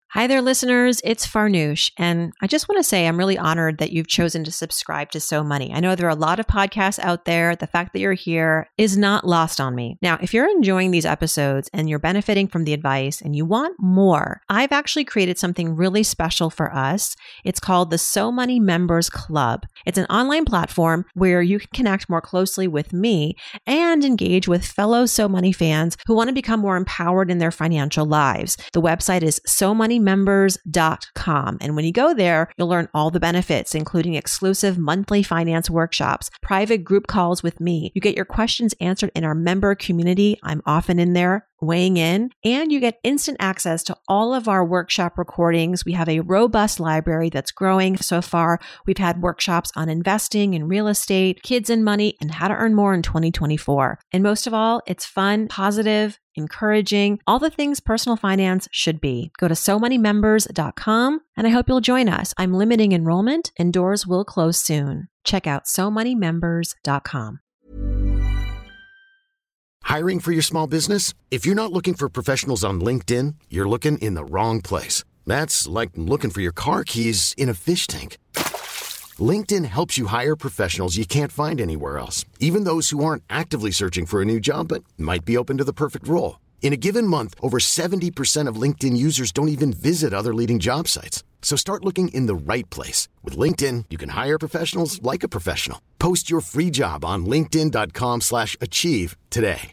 Hi there, listeners. It's Farnoosh, and I just want to say I'm really honored that you've chosen to subscribe to So Money. I know there are a lot of podcasts out there. The fact that you're here is not lost on me. Now, if you're enjoying these episodes and you're benefiting from the advice and you want more, I've actually created something really special for us. It's called the So Money Members Club. It's an online platform where you can connect more closely with me and engage with fellow So Money fans who want to become more empowered in their financial lives. The website is SoMoneyMembers.com. And when you go there, you'll learn all the benefits, including exclusive monthly finance workshops, private group calls with me. You get your questions answered in our member community. I'm often in there weighing in, and you get instant access to all of our workshop recordings. We have a robust library that's growing. So far, we've had workshops on investing in real estate, kids and money, and how to earn more in 2024. And most of all, it's fun, positive, encouraging, all the things personal finance should be. Go to SoMoneyMembers.com, and I hope you'll join us. I'm limiting enrollment, and doors will close soon. Check out SoMoneyMembers.com. Hiring for your small business? If you're not looking for professionals on LinkedIn, you're looking in the wrong place. That's like looking for your car keys in a fish tank. LinkedIn helps you hire professionals you can't find anywhere else, even those who aren't actively searching for a new job but might be open to the perfect role. In a given month, over 70% of LinkedIn users don't even visit other leading job sites. So start looking in the right place. With LinkedIn, you can hire professionals like a professional. Post your free job on linkedin.com/achieve today.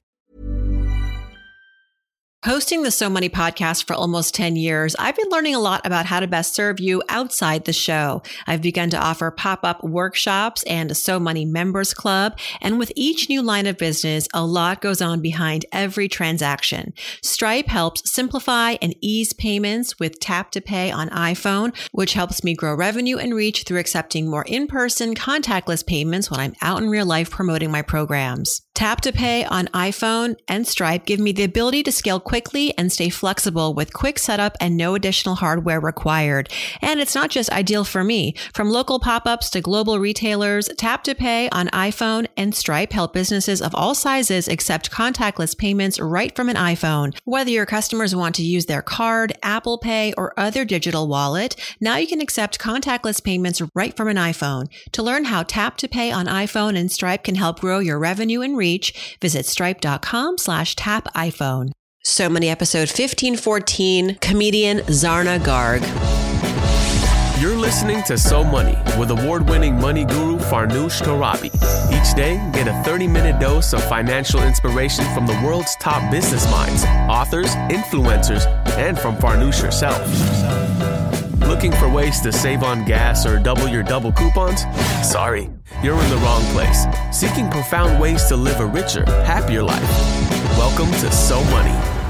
Hosting the So Money podcast for almost 10 years, I've been learning a lot about how to best serve you outside the show. I've begun to offer pop-up workshops and a So Money Members Club. And with each new line of business, a lot goes on behind every transaction. Stripe helps simplify and ease payments with Tap to Pay on iPhone, which helps me grow revenue and reach through accepting more in-person contactless payments when I'm out in real life promoting my programs. Tap to Pay on iPhone and Stripe give me the ability to scale quickly and stay flexible with quick setup and no additional hardware required. And it's not just ideal for me. From local pop-ups to global retailers, Tap to Pay on iPhone and Stripe help businesses of all sizes accept contactless payments right from an iPhone. Whether your customers want to use their card, Apple Pay, or other digital wallet, now you can accept contactless payments right from an iPhone. To learn how Tap to Pay on iPhone and Stripe can help grow your revenue and reach, visit stripe.com/tap iPhone. So Money episode 1514, comedian Zarna Garg. You're listening to So Money with award-winning money guru Farnoosh Torabi. Each day, get a 30-minute dose of financial inspiration from the world's top business minds, authors, influencers, and from Farnoosh herself. Looking for ways to save on gas or double your double coupons? Sorry, you're in the wrong place. Seeking profound ways to live a richer, happier life. Welcome to So Money.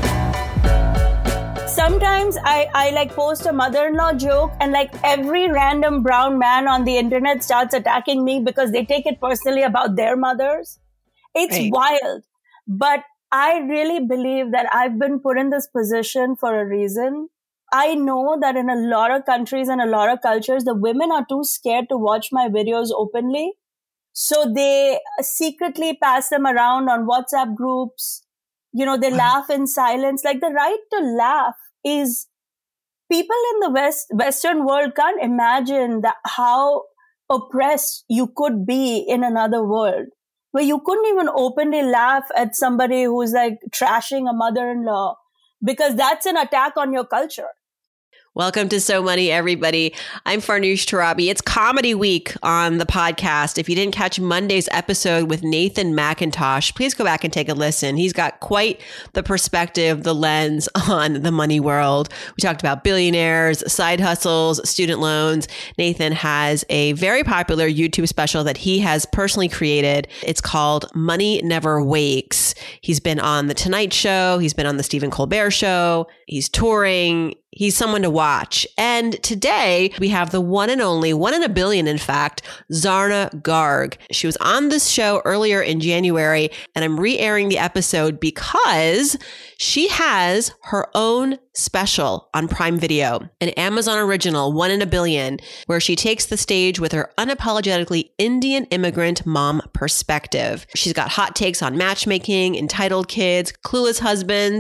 Sometimes I like post a mother-in-law joke and like every random brown man on the internet starts attacking me because they take it personally about their mothers. It's wild. But I really believe that I've been put in this position for a reason. I know that in a lot of countries and a lot of cultures, the women are too scared to watch my videos openly. So they secretly pass them around on WhatsApp groups. You know, they laugh in silence. Like the right to laugh is people in the Western world can't imagine that how oppressed you could be in another world where you couldn't even openly laugh at somebody who's like trashing a mother-in-law because that's an attack on your culture. Welcome to So Money, everybody. I'm Farnoosh Torabi. It's Comedy Week on the podcast. If you didn't catch Monday's episode with Nathan McIntosh, please go back and take a listen. He's got quite the perspective, the lens on the money world. We talked about billionaires, side hustles, student loans. Nathan has a very popular YouTube special that he has personally created. It's called Money Never Wakes. He's been on The Tonight Show. He's been on The Stephen Colbert Show. He's touring. He's someone to watch. And today we have the one and only, one in a billion, in fact, Zarna Garg. She was on this show earlier in January, and I'm re-airing the episode because she has her own special on Prime Video, an Amazon original, One in a Billion, where she takes the stage with her unapologetically Indian immigrant mom perspective. She's got hot takes on matchmaking, entitled kids, clueless husbands,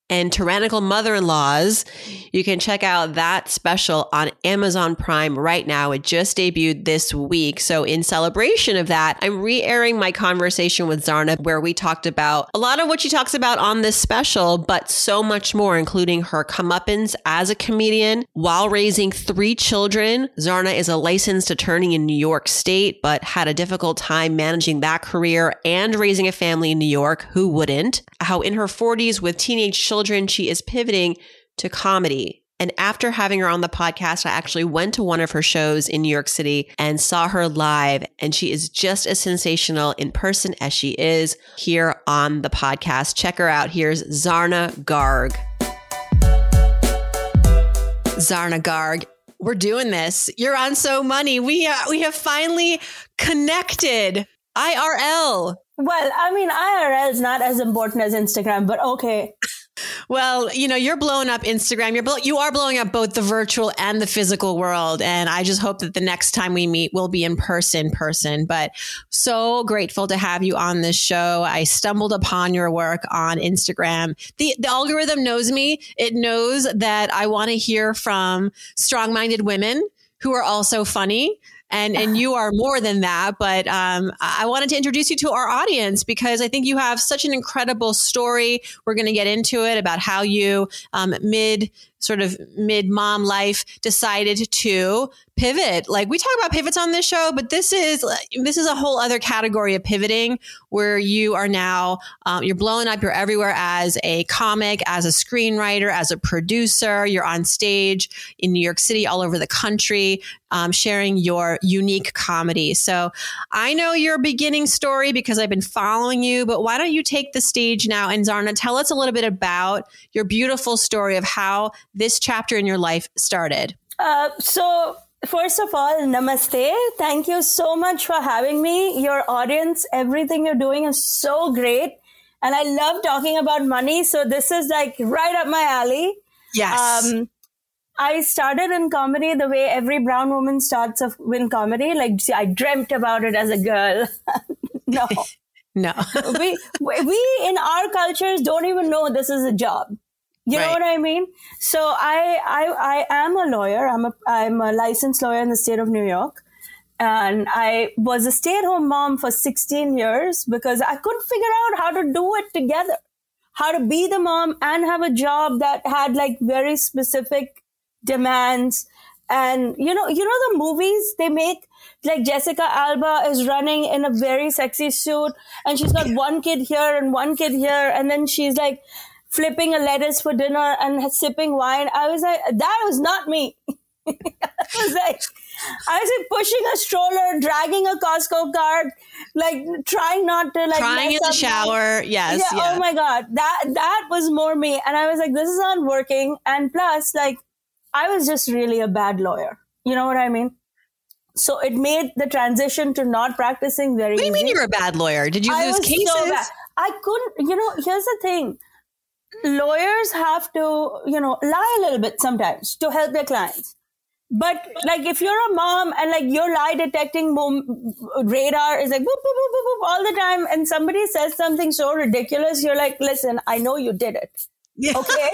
and Tyrannical Mother-in-Laws. You can check out that special on Amazon Prime right now. It just debuted this week. So in celebration of that, I'm re-airing my conversation with Zarna, where we talked about a lot of what she talks about on this special, but so much more, including her comeuppance as a comedian while raising 3 children. Zarna is a licensed attorney in New York State, but had a difficult time managing that career and raising a family in New York. Who wouldn't? How in her 40s with teenage children, she is pivoting to comedy. And after having her on the podcast, I actually went to one of her shows in New York City and saw her live. And she is just as sensational in person as she is here on the podcast. Check her out. Here's Zarna Garg. Zarna Garg, we're doing this. You're on So Money. We have finally connected. IRL. Well, I mean, IRL is not as important as Instagram, but okay. Well, you're blowing up Instagram. You are blowing up both the virtual and the physical world. And I just hope that the next time we meet, we'll be in person. But so grateful to have you on this show. I stumbled upon your work on Instagram. The algorithm knows me. It knows that I want to hear from strong-minded women who are also funny. And you are more than that. But I wanted to introduce you to our audience because I think you have such an incredible story. We're going to get into it about how you mid-mom life decided to pivot. Like we talk about pivots on this show, but this is a whole other category of pivoting where you are now, you're blowing up. You're everywhere as a comic, as a screenwriter, as a producer. You're on stage in New York City, all over the country, sharing your unique comedy. So I know your beginning story because I've been following you, but why don't you take the stage now? And Zarna, tell us a little bit about your beautiful story of how this chapter in your life started. So first of all, namaste. Thank you so much for having me. Your audience, everything you're doing is so great. And I love talking about money. So this is like right up my alley. Yes. I started in comedy the way every brown woman starts in comedy. Like, see, I dreamt about it as a girl. No. No. we in our cultures don't even know this is a job. You know what I mean? So I am a lawyer. I'm a licensed lawyer in the state of New York. And I was a stay-at-home mom for 16 years because I couldn't figure out how to do it together. How to be the mom and have a job that had like very specific demands. And you know the movies they make, like Jessica Alba is running in a very sexy suit and she's got one kid here and one kid here. And then she's like flipping a lettuce for dinner and sipping wine. I was like, that was not me. I was like pushing a stroller, dragging a Costco cart, like trying not to like crying in the shower. Yes. Yeah. Oh my God. That was more me. And I was like, this is not working. And plus, like, I was just really a bad lawyer. You know what I mean? So it made the transition to not practicing very easy. What do you mean you're a bad lawyer? Did you lose cases? So bad. I couldn't, here's the thing. Lawyers have to, lie a little bit sometimes to help their clients. But like if you're a mom and like your lie detecting radar is like boop, boop, boop, boop, boop, all the time and somebody says something so ridiculous, you're like, listen, I know you did it. Yeah. Okay?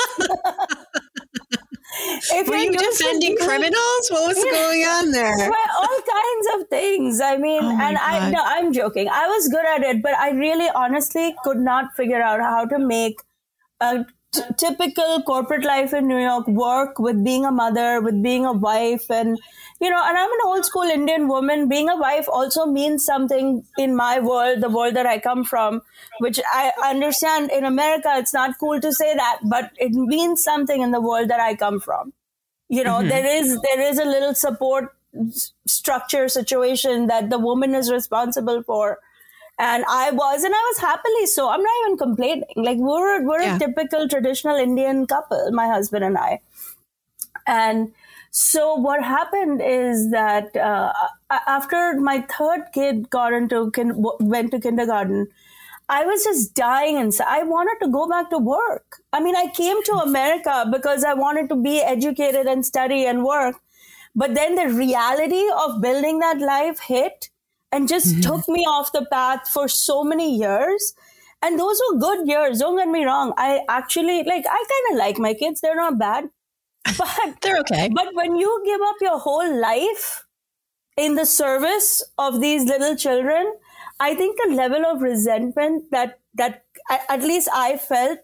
Were you defending criminals? What was going on there? Well, all kinds of things. I mean, I'm joking. I was good at it, but I really honestly could not figure out how to make a typical corporate life in New York work with being a mother, with being a wife. And, and I'm an old school Indian woman. Being a wife also means something in my world, the world that I come from, which I understand in America, it's not cool to say that, but it means something in the world that I come from. There is a little support structure situation that the woman is responsible for. And I was happily so. I'm not even complaining. Like we're a typical traditional Indian couple, my husband and I. And so what happened is that after my third kid went to kindergarten, I was just dying inside. I wanted to go back to work. I mean, I came to America because I wanted to be educated and study and work. But then the reality of building that life hit and just took me off the path for so many years. And those were good years. Don't get me wrong. I actually, I kind of like my kids. They're not bad. But they're okay. But when you give up your whole life in the service of these little children, I think the level of resentment that at least I felt,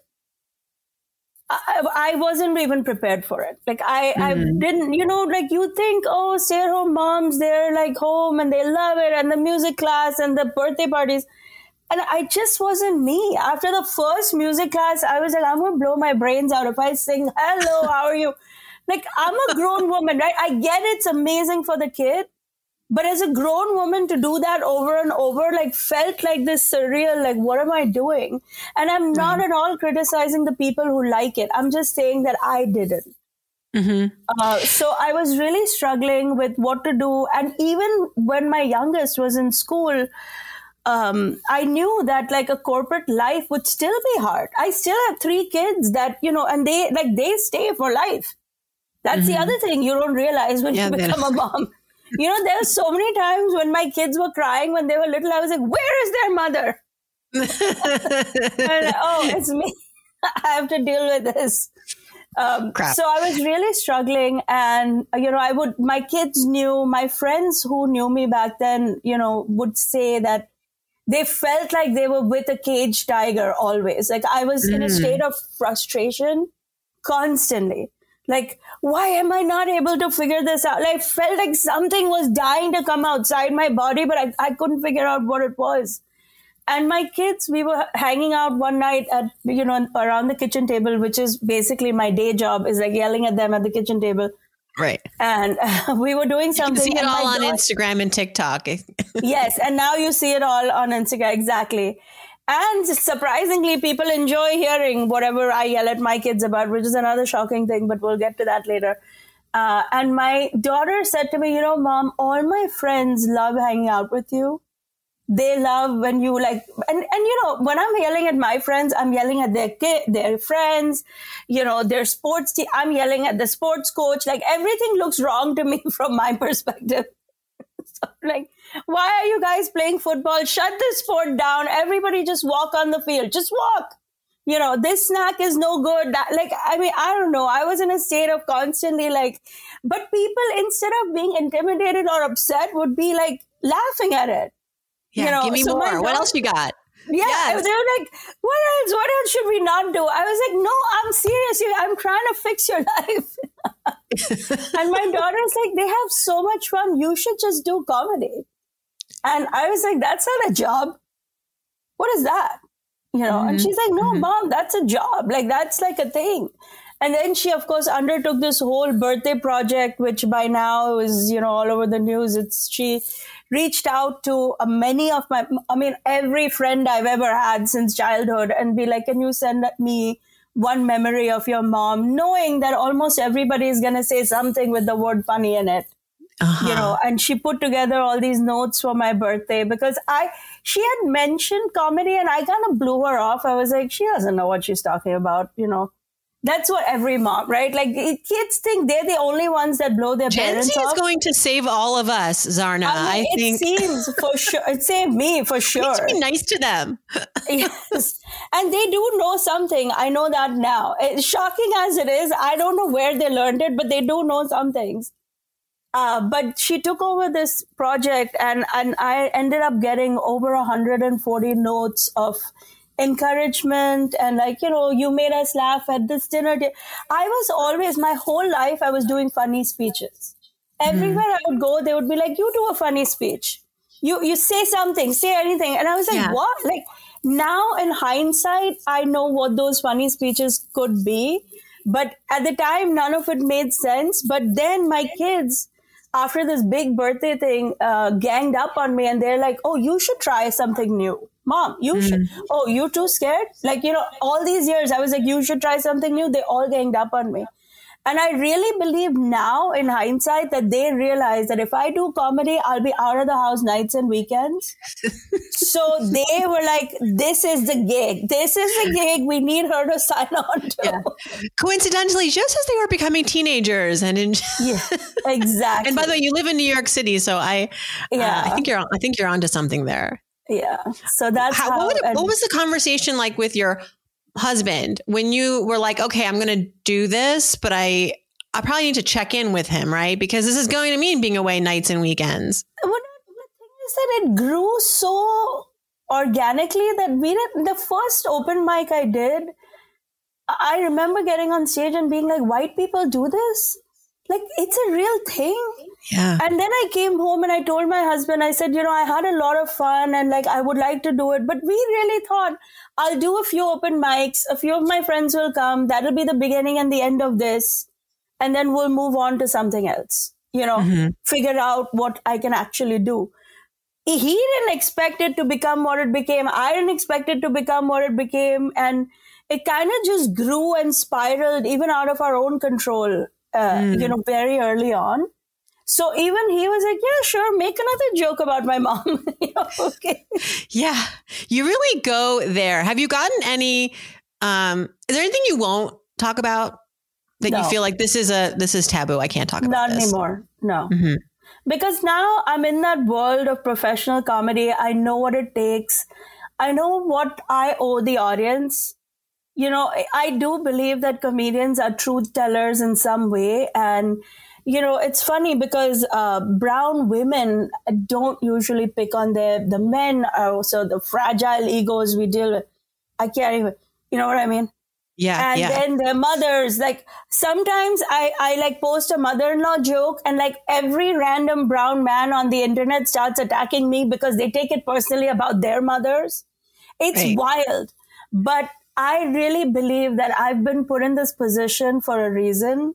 I wasn't even prepared for it. I didn't, you think, oh, stay-at-home moms, they're home and they love it, and the music class and the birthday parties. And I just wasn't me. After the first music class, I was like, I'm going to blow my brains out if I sing, hello, how are you? I'm a grown woman, right? I get it's amazing for the kid. But as a grown woman to do that over and over, felt like this surreal, what am I doing? And I'm not at all criticizing the people who like it. I'm just saying that I didn't. Mm-hmm. So I was really struggling with what to do. And even when my youngest was in school, I knew that a corporate life would still be hard. I still have 3 kids that, and they stay for life. That's the other thing you don't realize when you become a mom. There are so many times when my kids were crying when they were little, I was like, where is their mother? And, oh, it's me. I have to deal with this. So I was really struggling. And, my kids knew, my friends who knew me back then, would say that they felt like they were with a caged tiger always. I was in a state of frustration constantly. Why am I not able to figure this out? I felt like something was dying to come outside my body, but I couldn't figure out what it was. And my kids, we were hanging out one night at, around the kitchen table, which is basically my day job, is yelling at them at the kitchen table. Right. And we were doing something. You can see it all on Instagram and TikTok. Yes. And now you see it all on Instagram. Exactly. And surprisingly, people enjoy hearing whatever I yell at my kids about, which is another shocking thing, but we'll get to that later. And my daughter said to me, Mom, all my friends love hanging out with you. They love when you and when I'm yelling at my friends, I'm yelling at their friends, their sports team. I'm yelling at the sports coach. Everything looks wrong to me from my perspective. So, why are you guys playing football? Shut this sport down. Everybody just walk on the field. Just walk. This snack is no good. I don't know. I was in a state of constantly but people, instead of being intimidated or upset, would be laughing at it. Yeah, give me more. What else you got? Yeah, yes. They were like, what else? What else should we not do? I was like, no, I'm serious. I'm trying to fix your life. And my daughter's like, they have so much fun. You should just do comedy. And I was like, that's not a job. What is that? And she's like, no, Mom, that's a job. That's a thing. And then she, of course, undertook this whole birthday project, which by now is, all over the news. She reached out to many of every friend I've ever had since childhood and be like, can you send me one memory of your mom, knowing that almost everybody is going to say something with the word funny in it. And she put together all these notes for my birthday because she had mentioned comedy and I kind of blew her off. I was like, she doesn't know what she's talking about, That's what every mom, right? Kids think they're the only ones that blow their parents off. Gen Z is going to save all of us, Zarna. I think it seems for sure. It saved me for sure. You need to be nice to them. Yes. And they do know something. I know that now. It's shocking as it is. I don't know where they learned it, but they do know some things. But she took over this project and I ended up getting over 140 notes of encouragement and you made us laugh at this dinner. I was always, my whole life, I was doing funny speeches. Everywhere I would go, they would be like, you do a funny speech. You say something, say anything. And I was like, what? Now in hindsight, I know what those funny speeches could be. But at the time, none of it made sense. But then my kids, after this big birthday thing, ganged up on me and they're like, oh, you should try something new. Mom, you should. Oh, you too scared? All these years, I was like, you should try something new. They all ganged up on me. And I really believe now in hindsight that they realize that if I do comedy, I'll be out of the house nights and weekends. So they were like, this is the gig. This is the gig we need her to sign on to. Yeah. Coincidentally, just as they were becoming teenagers and yeah, exactly. And by the way, you live in New York City, so I think you're onto something there. Yeah. So that's what was the conversation like with your husband when you were like, okay, I'm going to do this, but I probably need to check in with him, right? Because this is going to mean being away nights and weekends. The thing is that it grew so organically that the first open mic I did, I remember getting on stage and being like, white people do this? Like, it's a real thing. Yeah. And then I came home and I told my husband, I said, I had a lot of fun and like, I would like to do it. But we really thought, I'll do a few open mics. A few of my friends will come. That'll be the beginning and the end of this. And then we'll move on to something else, figure out what I can actually do. He didn't expect it to become what it became. I didn't expect it to become what it became. And it kind of just grew and spiraled even out of our own control, very early on. So even he was like, yeah, sure, make another joke about my mom. Okay. Yeah, you really go there. Have you gotten any, is there anything you won't talk about that you feel like this is taboo? I can't talk about this. Not anymore. No. Mm-hmm. Because now I'm in that world of professional comedy. I know what it takes. I know what I owe the audience. I do believe that comedians are truth tellers in some way. And, it's funny because brown women don't usually pick on the men are also the fragile egos we deal with. I can't even, you know what I mean? Yeah. And then their mothers, like sometimes I like post a mother-in-law joke and like every random brown man on the internet starts attacking me because they take it personally about their mothers. It's wild. But I really believe that I've been put in this position for a reason.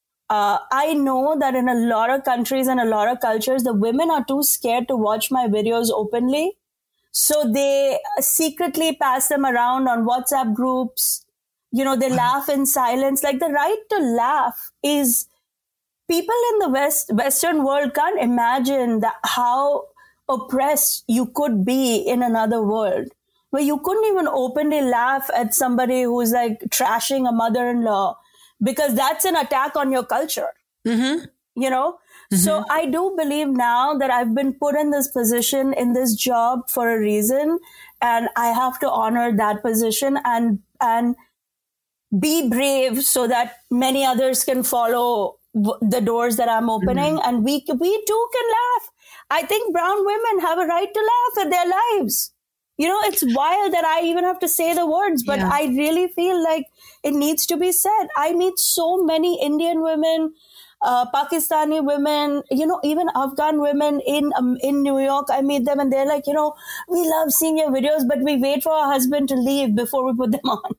I know that in a lot of countries and a lot of cultures, the women are too scared to watch my videos openly. So they secretly pass them around on WhatsApp groups. They laugh in silence. Like the right to laugh is people in the Western world can't imagine how oppressed you could be in another world where you couldn't even openly laugh at somebody who's like trashing a mother-in-law because that's an attack on your culture, Mm-hmm. So I do believe now that I've been put in this position, in this job for a reason, and I have to honor that position and be brave so that many others can follow the doors that I'm opening. Mm-hmm. And we too can laugh. I think brown women have a right to laugh at their lives. It's wild that I even have to say the words, but I really feel like it needs to be said. I meet so many Indian women, Pakistani women, even Afghan women in New York. I meet them and they're like, we love seeing your videos, but we wait for our husband to leave before we put them on.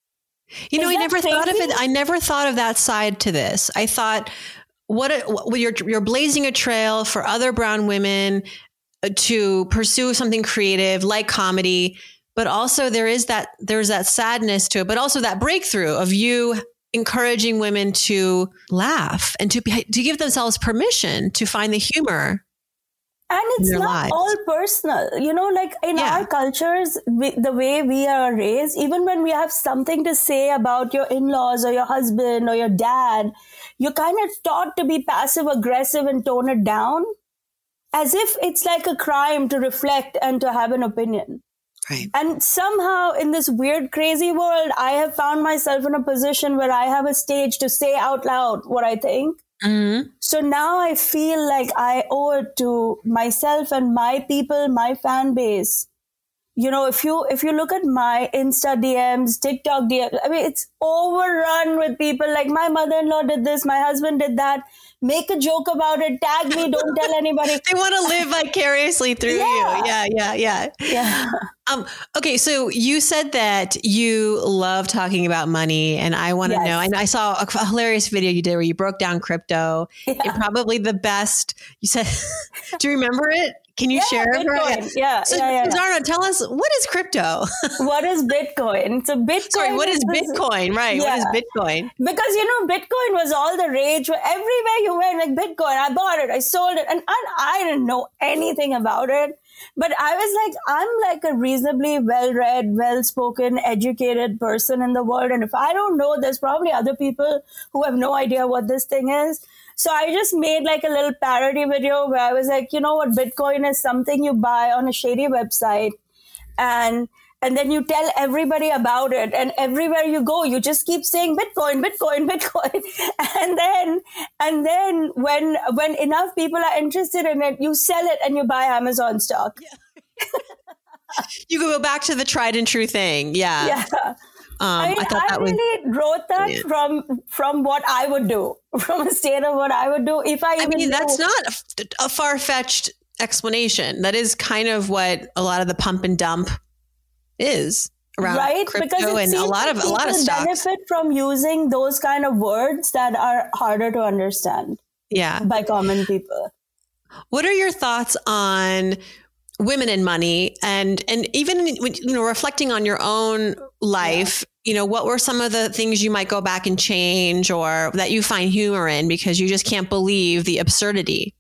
I never thought of it. I never thought of that side to this. I thought, you're blazing a trail for other brown women to pursue something creative like comedy, but also there's that sadness to it, but also that breakthrough of you encouraging women to laugh and to give themselves permission to find the humor. And it's not lives. All personal, like in our cultures, the way we are raised, even when we have something to say about your in-laws or your husband or your dad, you're kind of taught to be passive aggressive and tone it down as if it's like a crime to reflect and to have an opinion. Right. And somehow in this weird, crazy world, I have found myself in a position where I have a stage to say out loud what I think. Mm-hmm. So now I feel like I owe it to myself and my people, my fan base. If you look at my Insta DMs, TikTok DMs, I mean, it's overrun with people like my mother-in-law did this, my husband did that. Make a joke about it. Tag me. Don't tell anybody. They want to live vicariously through you. Yeah. Okay. So you said that you love talking about money, and I want to know, and I saw a hilarious video you did where you broke down crypto. Yeah. Probably the best. You said, do you remember it? Can you share it? Bitcoin. Yeah. So, Zarna, tell us, what is crypto? What is Bitcoin? So Bitcoin. Sorry, what is Bitcoin? Right. Yeah. What is Bitcoin? Because, Bitcoin was all the rage. Everywhere you went, like Bitcoin, I bought it, I sold it. And I didn't know anything about it. But I was like, I'm like a reasonably well-read, well-spoken, educated person in the world. And if I don't know, there's probably other people who have no idea what this thing is. So I just made like a little parody video where I was like, you know what, Bitcoin is something you buy on a shady website. And then you tell everybody about it. And everywhere you go, you just keep saying Bitcoin, Bitcoin, Bitcoin. And then when enough people are interested in it, you sell it and you buy Amazon stock. Yeah. You go back to the tried and true thing. Yeah. Yeah. I really wrote that from what I would do, from a state of what I would do. That's not a far-fetched explanation. That is kind of what a lot of the pump and dump is around crypto and a lot of stocks benefit from using those kind of words that are harder to understand by common people. What are your thoughts on women and money and even reflecting on your own life? What were some of the things you might go back and change or that you find humor in because you just can't believe the absurdity?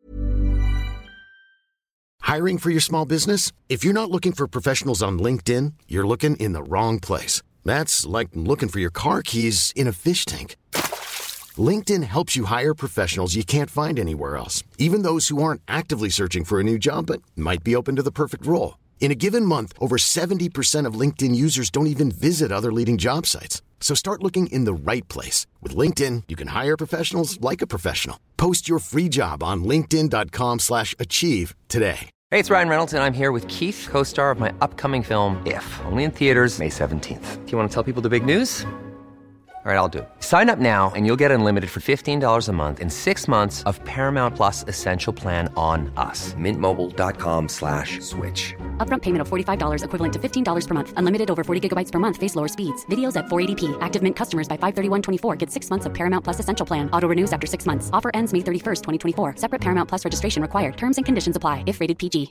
Hiring for your small business? If you're not looking for professionals on LinkedIn, you're looking in the wrong place. That's like looking for your car keys in a fish tank. LinkedIn helps you hire professionals you can't find anywhere else, even those who aren't actively searching for a new job but might be open to the perfect role. In a given month, over 70% of LinkedIn users don't even visit other leading job sites. So start looking in the right place. With LinkedIn, you can hire professionals like a professional. Post your free job on linkedin.com/achieve today. Hey, it's Ryan Reynolds, and I'm here with Keith, co-star of my upcoming film, If, only in theaters May 17th. Do you want to tell people the big news? All right, I'll do it. Sign up now and you'll get unlimited for $15 a month and 6 months of Paramount Plus Essential Plan on us. MintMobile.com/switch. Upfront payment of $45 equivalent to $15 per month. Unlimited over 40 gigabytes per month. Face lower speeds. Videos at 480p. Active Mint customers by 531.24 get 6 months of Paramount Plus Essential Plan. Auto renews after 6 months. Offer ends May 31st, 2024. Separate Paramount Plus registration required. Terms and conditions apply if rated PG.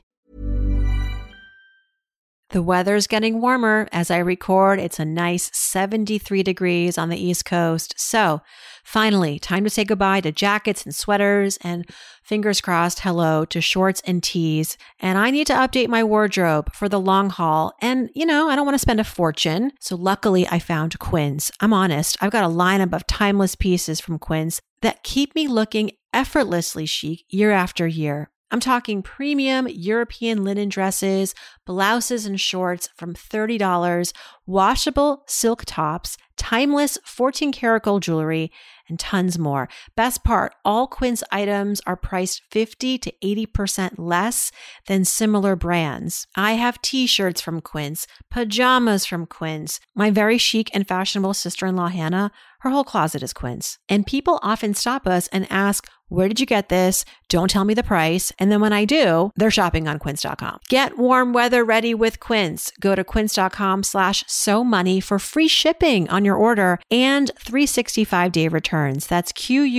The weather's getting warmer. As I record, it's a nice 73 degrees on the East Coast. So finally, time to say goodbye to jackets and sweaters and fingers crossed, hello to shorts and tees. And I need to update my wardrobe for the long haul. And, I don't want to spend a fortune. So luckily I found Quince. I'm honest. I've got a lineup of timeless pieces from Quince that keep me looking effortlessly chic year after year. I'm talking premium European linen dresses, blouses and shorts from $30, washable silk tops, timeless 14-karat gold jewelry, and tons more. Best part, all Quince items are priced 50 to 80% less than similar brands. I have t-shirts from Quince, pajamas from Quince. My very chic and fashionable sister-in-law, Hannah, her whole closet is Quince. And people often stop us and ask, where did you get this? Don't tell me the price. And then when I do, they're shopping on quince.com. Get warm weather ready with Quince. Go to quince.com/SoMoney for free shipping on your order and 365-day returns. That's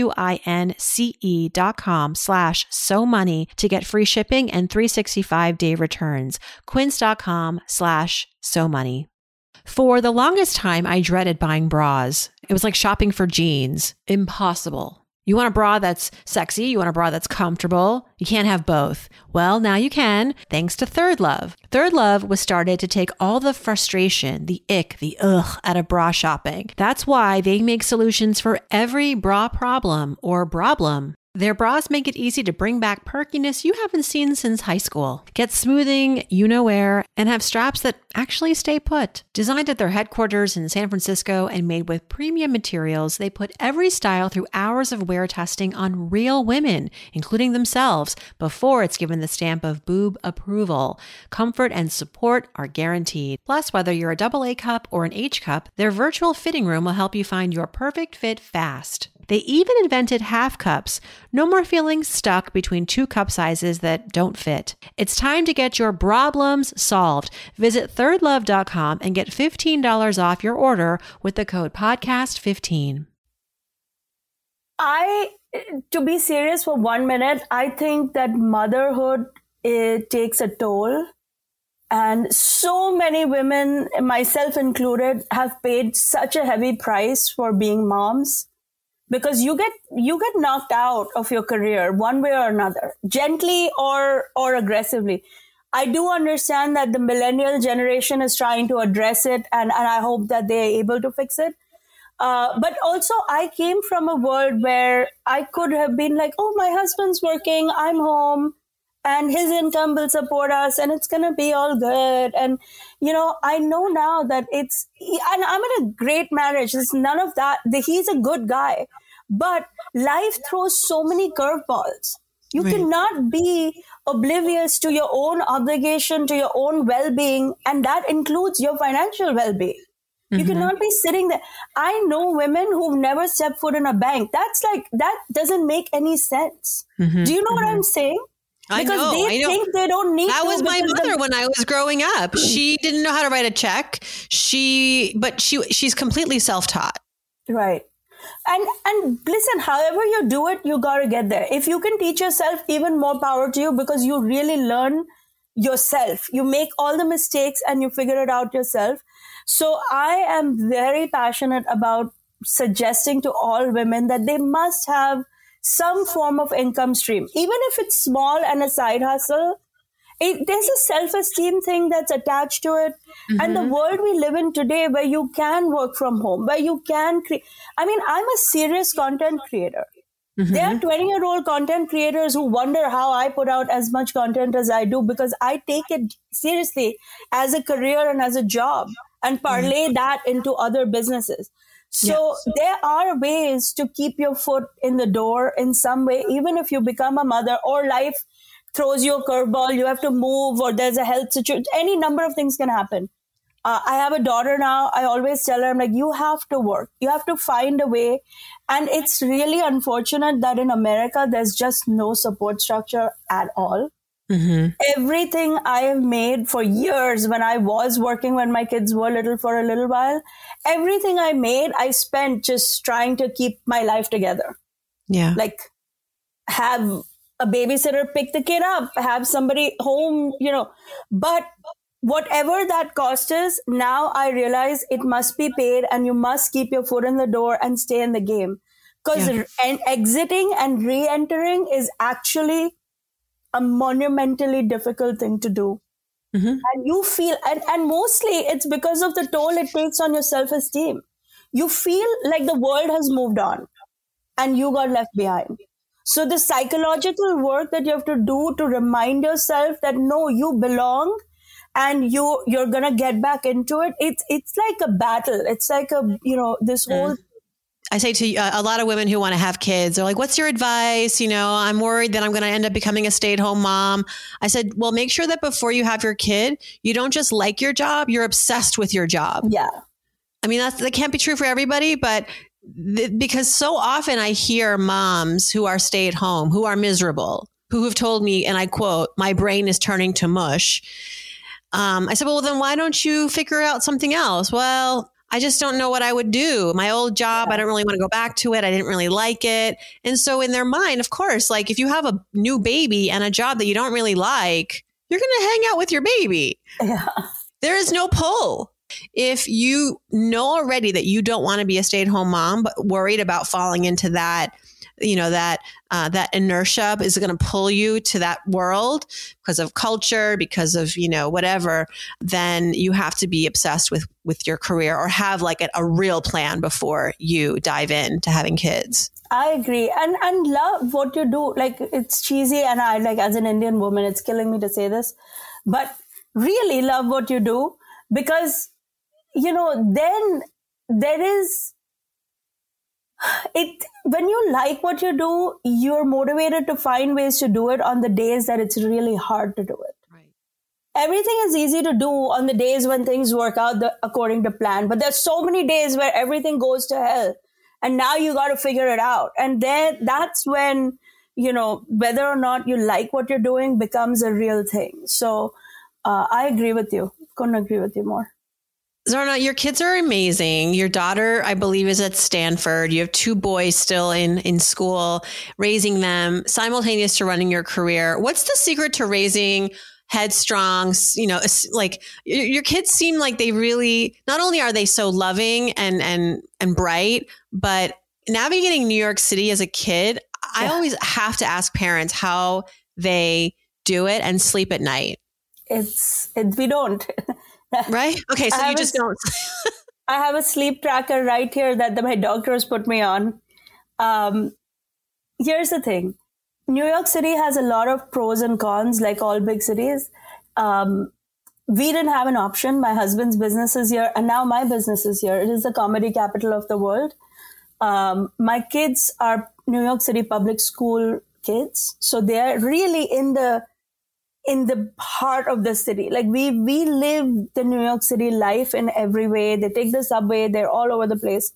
QUINCE.com/SoMoney to get free shipping and 365-day returns. Quince.com/SoMoney. For the longest time, I dreaded buying bras. It was like shopping for jeans. Impossible. You want a bra that's sexy. You want a bra that's comfortable. You can't have both. Well, now you can, thanks to Third Love. Third Love was started to take all the frustration, the ick, the ugh out of bra shopping. That's why they make solutions for every bra problem or problem. Their bras make it easy to bring back perkiness you haven't seen since high school. Get smoothing, you-know-where, and have straps that actually stay put. Designed at their headquarters in San Francisco and made with premium materials, they put every style through hours of wear testing on real women, including themselves, before it's given the stamp of boob approval. Comfort and support are guaranteed. Plus, whether you're a AA cup or an H cup, their virtual fitting room will help you find your perfect fit fast. They even invented half cups. No more feeling stuck between two cup sizes that don't fit. It's time to get your problems solved. Visit thirdlove.com and get $15 off your order with the code podcast15. To be serious for 1 minute, I think that motherhood, it takes a toll. And so many women, myself included, have paid such a heavy price for being moms. Because you get knocked out of your career one way or another, gently or aggressively. I do understand that the millennial generation is trying to address it, and I hope that they're able to fix it. But also, I came from a world where I could have been like, oh, my husband's working, I'm home, and his income will support us, and it's going to be all good. And, I know now that and I'm in a great marriage. There's none of that. He's a good guy. But life throws so many curveballs. You cannot be oblivious to your own obligation, to your own well-being, and that includes your financial well-being. You cannot be sitting there. I know women who've never stepped foot in a bank. That doesn't make any sense. Do you know what I'm saying? Because they think they don't need to. That was my mother when I was growing up. She didn't know how to write a check. She's completely self-taught. Right. And listen, however you do it, you got to get there. If you can teach yourself, even more power to you, because you really learn yourself. You make all the mistakes and you figure it out yourself. So I am very passionate about suggesting to all women that they must have some form of income stream, even if it's small and a side hustle. There's a self-esteem thing that's attached to it. And the world we live in today, where you can work from home, where you can create. I mean, I'm a serious content creator. There are 20-year-old content creators who wonder how I put out as much content as I do, because I take it seriously as a career and as a job and parlay that into other businesses. So there are ways to keep your foot in the door in some way, even if you become a mother or life throws you a curveball, you have to move, or there's a health situation. Any number of things can happen. I have a daughter now. I always tell her, I'm like, you have to work. You have to find a way. And it's really unfortunate that in America, there's just no support structure at all. Everything I have made for years when I was working, when my kids were little for a little while, everything I made, I spent just trying to keep my life together. Yeah. Like have a babysitter pick the kid up, have somebody home, but whatever that cost is, now I realize it must be paid, and you must keep your foot in the door and stay in the game. Because exiting and re-entering is actually a monumentally difficult thing to do. And you feel, and mostly it's because of the toll it takes on your self-esteem. You feel like the world has moved on and you got left behind. So the psychological work that you have to do to remind yourself that no, you belong and you're going to get back into it. It's like a battle. It's like this whole. I say to a lot of women who want to have kids, they're like, what's your advice? I'm worried that I'm going to end up becoming a stay-at-home mom. I said, well, make sure that before you have your kid, you don't just like your job, you're obsessed with your job. Yeah. I mean, that can't be true for everybody, but because so often I hear moms who are stay at home, who are miserable, who have told me, and I quote, my brain is turning to mush. I said, well, then why don't you figure out something else? Well, I just don't know what I would do. My old job, I don't really want to go back to it. I didn't really like it. And so in their mind, of course, like if you have a new baby and a job that you don't really like, you're going to hang out with your baby. Yeah. There is no pull. If you know already that you don't want to be a stay-at-home mom, but worried about falling into that, that inertia is going to pull you to that world because of culture, because of, whatever, then you have to be obsessed with your career or have like a real plan before you dive into having kids. I agree. And love what you do. Like, it's cheesy. And I, like, as an Indian woman, it's killing me to say this, but really love what you do, because then there is it. When you like what you do, you're motivated to find ways to do it on the days that it's really hard to do it. Right. Everything is easy to do on the days when things work out according to plan. But there's so many days where everything goes to hell. And now you got to figure it out. And then that's when, whether or not you like what you're doing becomes a real thing. So I agree with you. Couldn't agree with you more. Zarna, your kids are amazing. Your daughter, I believe, is at Stanford. You have 2 boys still in school, raising them simultaneous to running your career. What's the secret to raising headstrong, like your kids seem like they really, not only are they so loving and bright, but navigating New York City as a kid, I always have to ask parents how they do it and sleep at night. we don't. Right? Okay, so you just don't. I have a sleep tracker right here that my doctors put me on. Here's the thing. New York City has a lot of pros and cons, like all big cities. We didn't have an option. My husband's business is here, and now my business is here. It is the comedy capital of the world. My kids are New York City public school kids, so they're really in the heart of the city. Like we live the New York City life in every way. They take the subway. They're all over the place.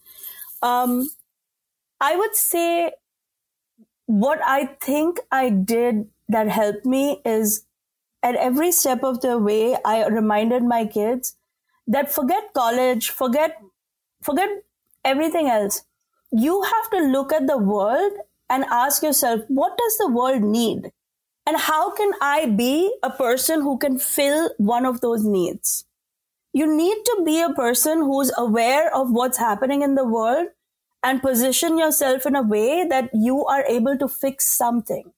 I would say what I think I did that helped me is at every step of the way, I reminded my kids that forget college, forget everything else. You have to look at the world and ask yourself, what does the world need? And how can I be a person who can fill one of those needs? You need to be a person who's aware of what's happening in the world and position yourself in a way that you are able to fix something.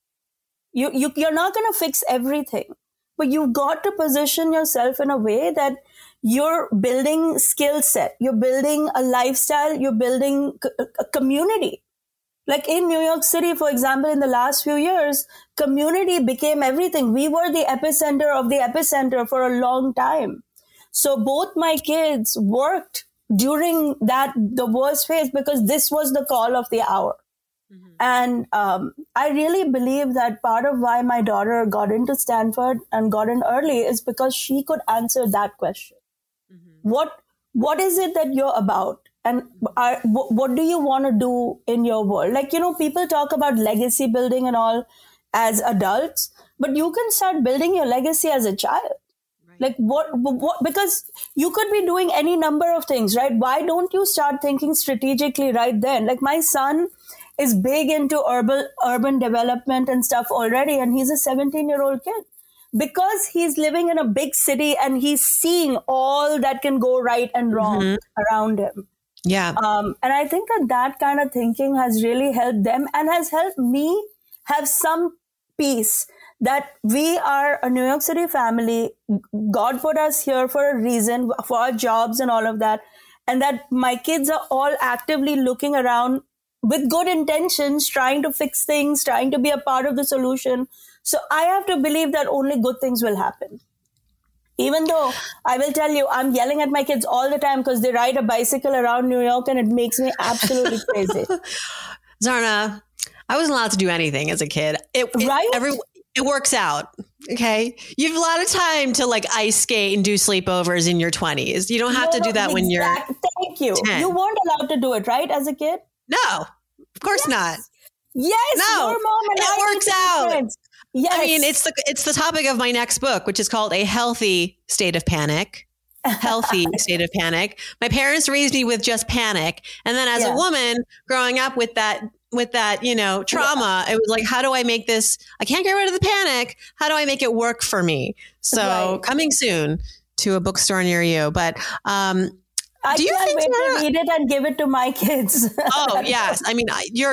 You're not going to fix everything, but you've got to position yourself in a way that you're building skill set, you're building a lifestyle, you're building a community. Like in New York City, for example, in the last few years, community became everything. We were the epicenter of the epicenter for a long time. So both my kids worked during the worst phase because this was the call of the hour. Mm-hmm. And I really believe that part of why my daughter got into Stanford and got in early is because she could answer that question. Mm-hmm. What is it that you're about? And what do you want to do in your world? Like, people talk about legacy building and all as adults, but you can start building your legacy as a child. Right. Like what, because you could be doing any number of things, right? Why don't you start thinking strategically right then? Like my son is big into urban development and stuff already. And he's a 17-year-old kid because he's living in a big city and he's seeing all that can go right and wrong around him. Yeah. And I think that kind of thinking has really helped them and has helped me have some peace that we are a New York City family. God put us here for a reason, for our jobs and all of that. And that my kids are all actively looking around with good intentions, trying to fix things, trying to be a part of the solution. So I have to believe that only good things will happen. Even though I will tell you, I'm yelling at my kids all the time because they ride a bicycle around New York and it makes me absolutely crazy. Zarna, I wasn't allowed to do anything as a kid. It works out. Okay. You have a lot of time to like ice skate and do sleepovers in your 20s. You don't have to do that when you're Thank you. 10. You weren't allowed to do it, right? As a kid? No, of course not. Yes. No, your mom and it works out. Friends. Yes. I mean, it's the topic of my next book, which is called A Healthy State of Panic. Healthy state of panic. My parents raised me with just panic. And then as a woman growing up with that, trauma, it was like, how do I make this? I can't get rid of the panic. How do I make it work for me? So coming soon to a bookstore near you. But I can't wait to read it and give it to my kids. Oh, yes. I mean,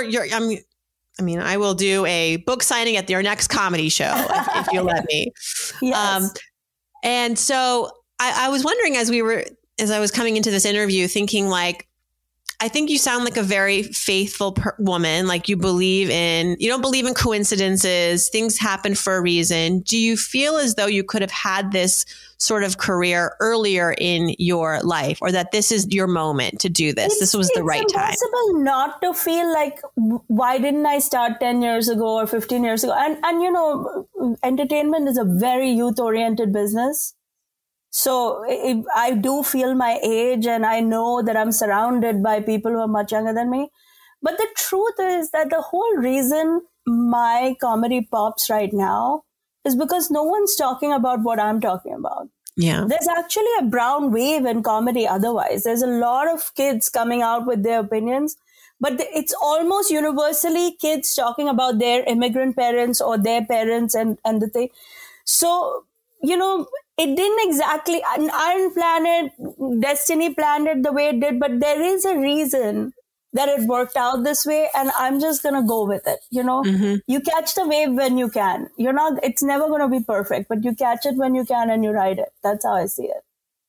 I will do a book signing at your next comedy show if you let me. Yes. And so I was wondering as I was coming into this interview, thinking like, I think you sound like a very faithful woman. Like you don't believe in coincidences. Things happen for a reason. Do you feel as though you could have had this sort of career earlier in your life, or that this is your moment to do this? This was the right time. It's impossible not to feel like, why didn't I start 10 years ago or 15 years ago? And entertainment is a very youth-oriented business. So I do feel my age and I know that I'm surrounded by people who are much younger than me. But the truth is that the whole reason my comedy pops right now is because no one's talking about what I'm talking about. Yeah. There's actually a brown wave in comedy otherwise. There's a lot of kids coming out with their opinions, but it's almost universally kids talking about their immigrant parents or their parents and the thing. So, it didn't exactly, Iron Planet, Destiny planned it the way it did, but there is a reason that it worked out this way, and I'm just going to go with it. You catch the wave when you can. It's never going to be perfect, but you catch it when you can and you ride it. That's how I see it.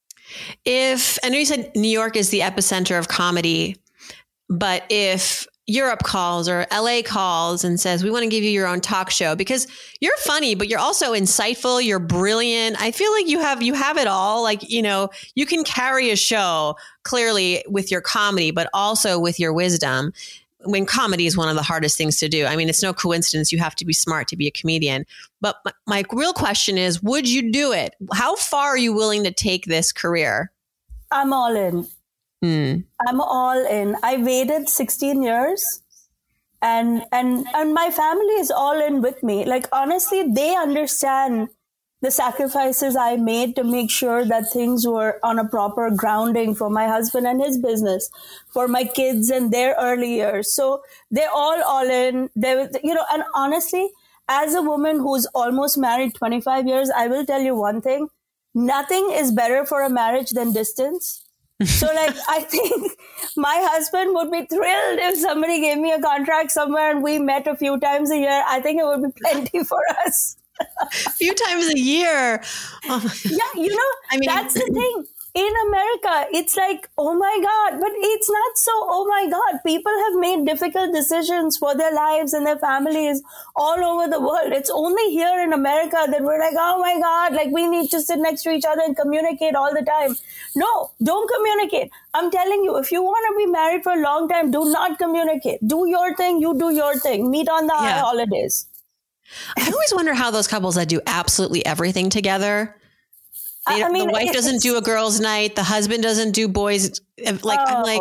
I know you said New York is the epicenter of comedy, but if Europe calls or LA calls and says, we want to give you your own talk show, because you're funny, but you're also insightful. You're brilliant. I feel like you have it all. Like, you can carry a show clearly with your comedy, but also with your wisdom. When comedy is one of the hardest things to do. I mean, it's no coincidence you have to be smart to be a comedian. But my real question is, would you do it? How far are you willing to take this career? I'm all in. I'm all in. I waited 16 years and my family is all in with me. Like, honestly, they understand the sacrifices I made to make sure that things were on a proper grounding for my husband and his business, for my kids and their early years. So they're all in. And honestly, as a woman who's almost married 25 years, I will tell you one thing. Nothing is better for a marriage than distance. So I think my husband would be thrilled if somebody gave me a contract somewhere and we met a few times a year. I think it would be plenty for us. A few times a year. Yeah, that's the thing. In America, it's like, oh my God, but it's not so, oh my God. People have made difficult decisions for their lives and their families all over the world. It's only here in America that we're like, oh my God, like we need to sit next to each other and communicate all the time. No, don't communicate. I'm telling you, if you want to be married for a long time, do not communicate. Do your thing. You do your thing. Meet on the holidays. I always wonder how those couples that do absolutely everything together. The wife doesn't do a girls' night. The husband doesn't do boys. They go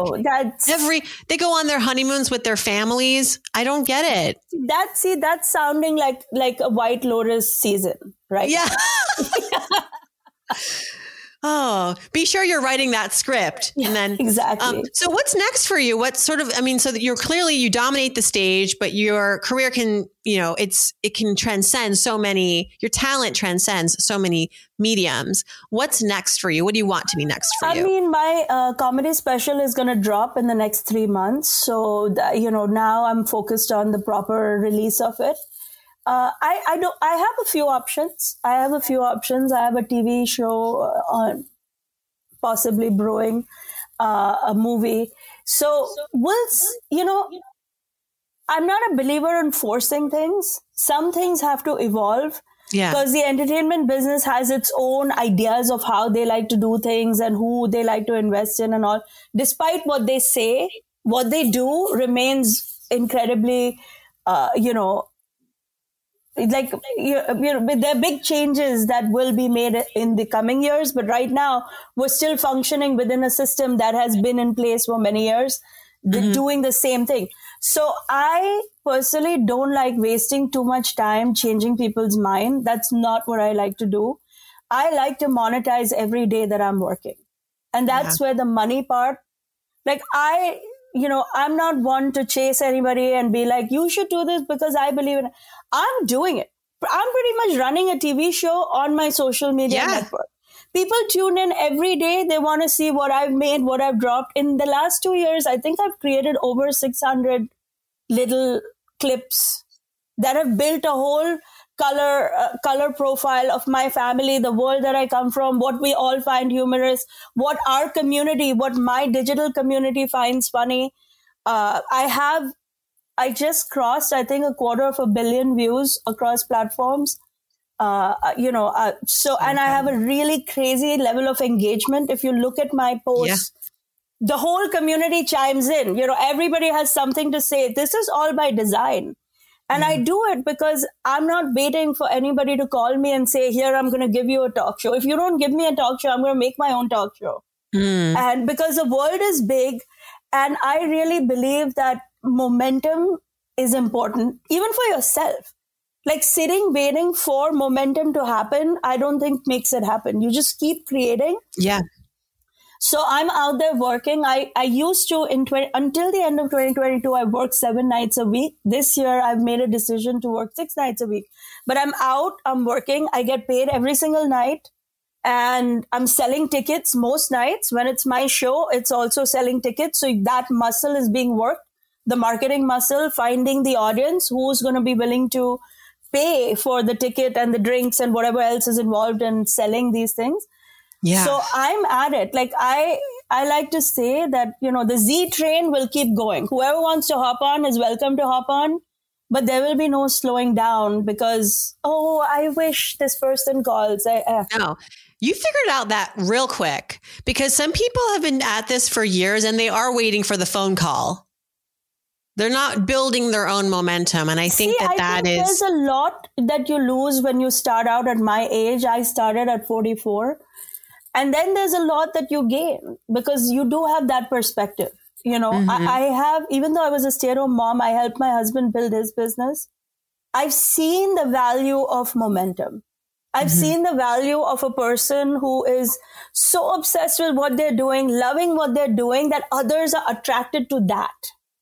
on their honeymoons with their families. I don't get it. That's sounding like a White Lotus season, right? Yeah. Oh, be sure you're writing that script. Yeah, and then exactly. So what's next for you? What sort of, so that you dominate the stage, but your career can, it can transcend your talent transcends so many mediums. What's next for you? What do you want to be next for you? My comedy special is going to drop in the next 3 months. So, now I'm focused on the proper release of it. I have a few options. I have a TV show on, possibly brewing, a movie. So I'm not a believer in forcing things. Some things have to evolve. Yeah. Because the entertainment business has its own ideas of how they like to do things and who they like to invest in and all. Despite what they say, what they do remains incredibly, there are big changes that will be made in the coming years. But right now, we're still functioning within a system that has been in place for many years, doing the same thing. So I personally don't like wasting too much time changing people's mind. That's not what I like to do. I like to monetize every day that I'm working. And that's where the money part, I'm not one to chase anybody and be like, you should do this because I believe in it. I'm doing it. I'm pretty much running a TV show on my social media network. People tune in every day. They want to see what I've made, what I've dropped. In the last 2 years, I think I've created over 600 little clips that have built a whole color profile of my family, the world that I come from, what we all find humorous, what our community, what my digital community finds funny. I just crossed, I think, 250 million views across platforms. And I have a really crazy level of engagement. If you look at my posts, the whole community chimes in. Everybody has something to say. This is all by design. And I do it because I'm not waiting for anybody to call me and say, here, I'm going to give you a talk show. If you don't give me a talk show, I'm going to make my own talk show. And because the world is big, and I really believe that momentum is important, even for yourself. Like sitting, waiting for momentum to happen, I don't think makes it happen. You just keep creating. Yeah. So I'm out there working. I used to, until the end of 2022, I worked 7 nights a week. This year, I've made a decision to work 6 nights a week. But I'm out, I'm working. I get paid every single night. And I'm selling tickets most nights. When it's my show, it's also selling tickets. So that muscle is being worked, the marketing muscle, finding the audience who's going to be willing to pay for the ticket and the drinks and whatever else is involved in selling these things. Yeah. So I'm at it. Like I like to say that, the Z train will keep going. Whoever wants to hop on is welcome to hop on, but there will be no slowing down because, I wish this person calls. No. You figured out that real quick because some people have been at this for years and they are waiting for the phone call. They're not building their own momentum. And I think there's a lot that you lose when you start out at my age. I started at 44. And then there's a lot that you gain because you do have that perspective. I have, even though I was a stay-at-home mom, I helped my husband build his business. I've seen the value of momentum. I've seen the value of a person who is so obsessed with what they're doing, loving what they're doing, that others are attracted to that.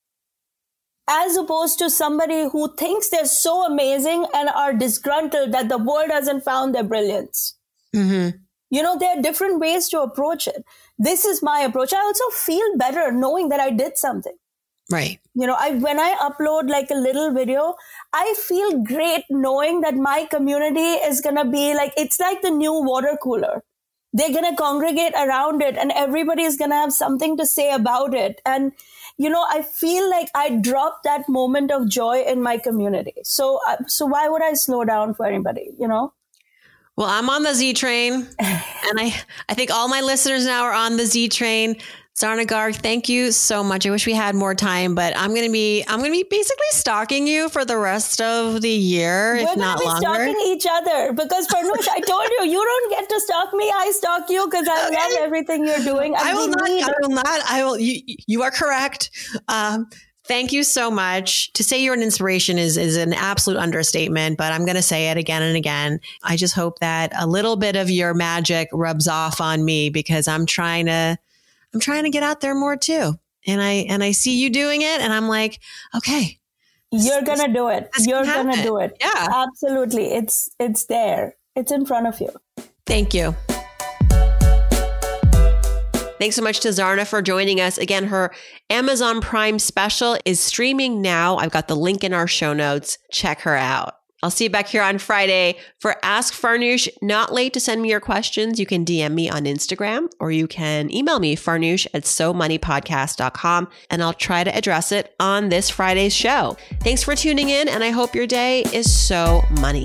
As opposed to somebody who thinks they're so amazing and are disgruntled that the world hasn't found their brilliance. Mm-hmm. There are different ways to approach it. This is my approach. I also feel better knowing that I did something. Right. When I upload like a little video, I feel great knowing that my community is going to be like, it's like the new water cooler. They're going to congregate around it and everybody is going to have something to say about it. And, I feel like I dropped that moment of joy in my community. So why would I slow down for anybody, Well, I'm on the Z train and I think all my listeners now are on the Z train. Zarna Garg, thank you so much. I wish we had more time, but I'm going to be basically stalking you for the rest of the year, if not longer. We're stalking each other because Farnoosh, I told you don't get to stalk me. I stalk you because I love everything you're doing. I will not. You are correct. Thank you so much. To say you're an inspiration is an absolute understatement, but I'm going to say it again and again. I just hope that a little bit of your magic rubs off on me because I'm trying to get out there more too. And I see you doing it and I'm like, okay. You're going to do it. You're going to do it. Yeah. Absolutely. It's there. It's in front of you. Thank you. Thanks so much to Zarna for joining us. Again, her Amazon Prime special is streaming now. I've got the link in our show notes. Check her out. I'll see you back here on Friday for Ask Farnoosh. Not late to send me your questions. You can DM me on Instagram or you can email me, farnoosh@somoneypodcast.com, and I'll try to address it on this Friday's show. Thanks for tuning in, and I hope your day is so money.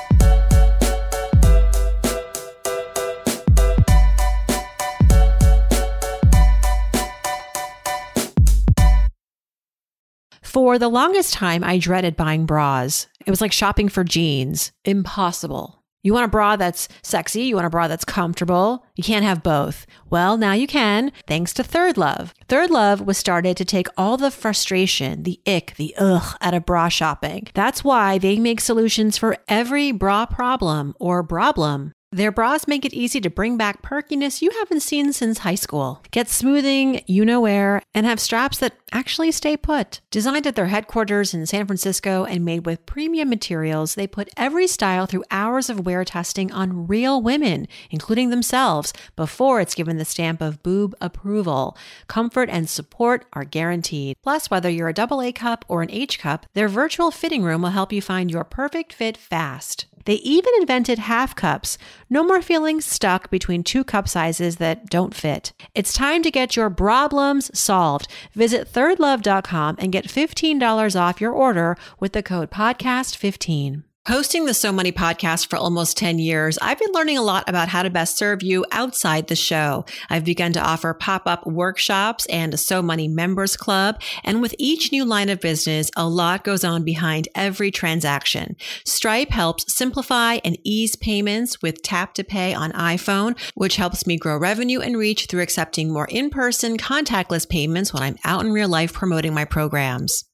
For the longest time, I dreaded buying bras. It was like shopping for jeans. Impossible. You want a bra that's sexy. You want a bra that's comfortable. You can't have both. Well, now you can, thanks to Third Love. Third Love was started to take all the frustration, the ick, the ugh out of bra shopping. That's why they make solutions for every bra problem or problem. Their bras make it easy to bring back perkiness you haven't seen since high school. Get smoothing, you-know-where, and have straps that actually stay put. Designed at their headquarters in San Francisco and made with premium materials, they put every style through hours of wear testing on real women, including themselves, before it's given the stamp of boob approval. Comfort and support are guaranteed. Plus, whether you're a AA cup or an H cup, their virtual fitting room will help you find your perfect fit fast. They even invented half cups. No more feeling stuck between two cup sizes that don't fit. It's time to get your problems solved. Visit thirdlove.com and get $15 off your order with the code podcast15. Hosting the So Money podcast for almost 10 years, I've been learning a lot about how to best serve you outside the show. I've begun to offer pop-up workshops and a So Money members club. And with each new line of business, a lot goes on behind every transaction. Stripe helps simplify and ease payments with tap to pay on iPhone, which helps me grow revenue and reach through accepting more in-person contactless payments when I'm out in real life promoting my programs.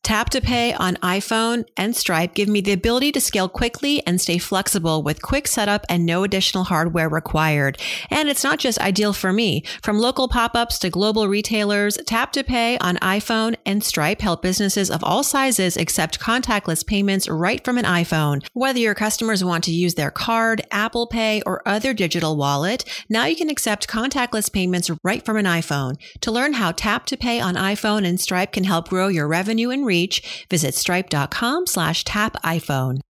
Tap to Pay on iPhone and Stripe give me the ability to scale quickly and stay flexible with quick setup and no additional hardware required. And it's not just ideal for me. From local pop-ups to global retailers, Tap to Pay on iPhone and Stripe help businesses of all sizes accept contactless payments right from an iPhone. Whether your customers want to use their card, Apple Pay, or other digital wallet, now you can accept contactless payments right from an iPhone. To learn how Tap to Pay on iPhone and Stripe can help grow your revenue and reach, visit stripe.com/tapiphone.